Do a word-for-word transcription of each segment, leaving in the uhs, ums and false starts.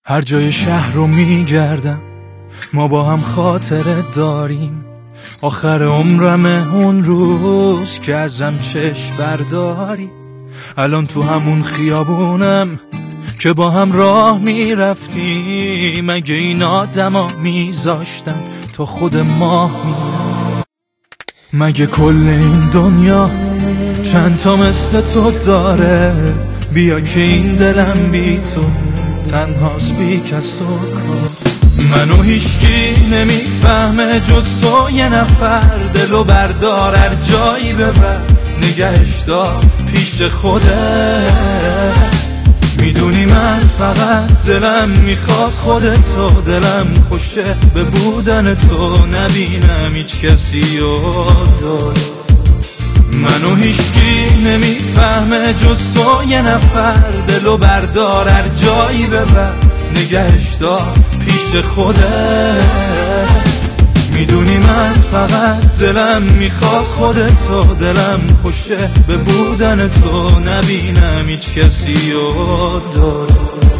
هر جای شهر رو میگردم، ما با هم خاطره داریم. آخر عمرمه اون روز که ازم چشم برداری. الان تو همون خیابونم که با هم راه میرفتیم. اگه این آدما میذاشتن تا خود ماه میرم، مگه کل این دنیا چند تا مثل تو داره؟ بیا که این دلم بی تو تنهاست بی کس و کار. منو هیچکی نمیفهمه جز تو یه نفر. دلو بردار هر جایی ببر، نگهش دار پیش خوده. میدونی من فقط دلم میخواد خودتو، دلم خوشه به بودن تو، نبینم هیچ کسی و داره. منو هیچکی نمیفهمه جز تو یه نفر. دلو بردار هر جایی ببر، نگهش دار پیش خوده. میدونی من فقط دلم میخواد خودتو، دلم خوشه به بودن تو، نبینم هیچ کسی و داره.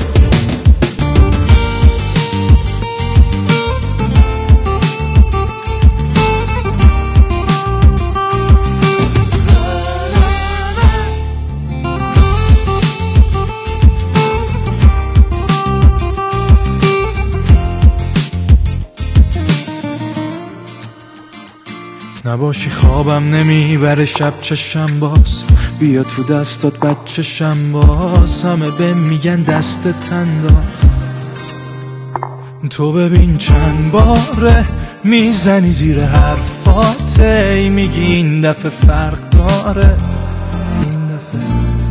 نباشی خوابم نمیبره شب چشم باز. بیا تو دستات بچشم باز. همه به میگن دستت انداخت، تو ببین چند باره میزنی زیر حرفات. ای میگی این دفعه فرق داره، این دفعه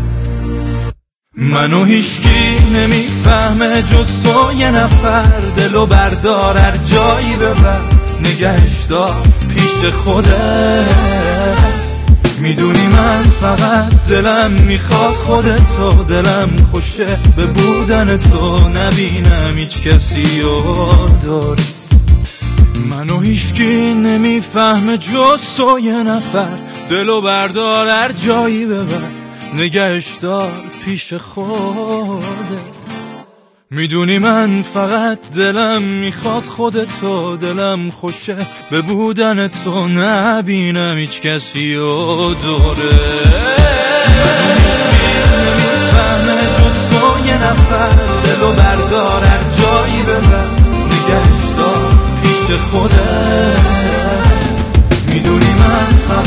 منو هیچکی نمیفهمه جز تو یه نفر. دلو بردار هر جایی ببر، نگهش دار پیش خوده. میدونی من فقط دلم میخواد خودتو، دلم خوشه به بودن تو، نبینم هیچ کسی و داری. منو هیچکی نمیفهمه جز تو یه نفر. دلو بردار هر جایی ببر، نگهش دار پیش خوده. میدونی من فقط دلم میخواد خودتو، دلم خوشه به بودن تو، نبینم هیچ کسی و دوره. منو هیچکی نمیفهمه جز تو یه نفر. دلو بردار هر جایی ببر، نگهش دار پیش خوده. میدونی من فقط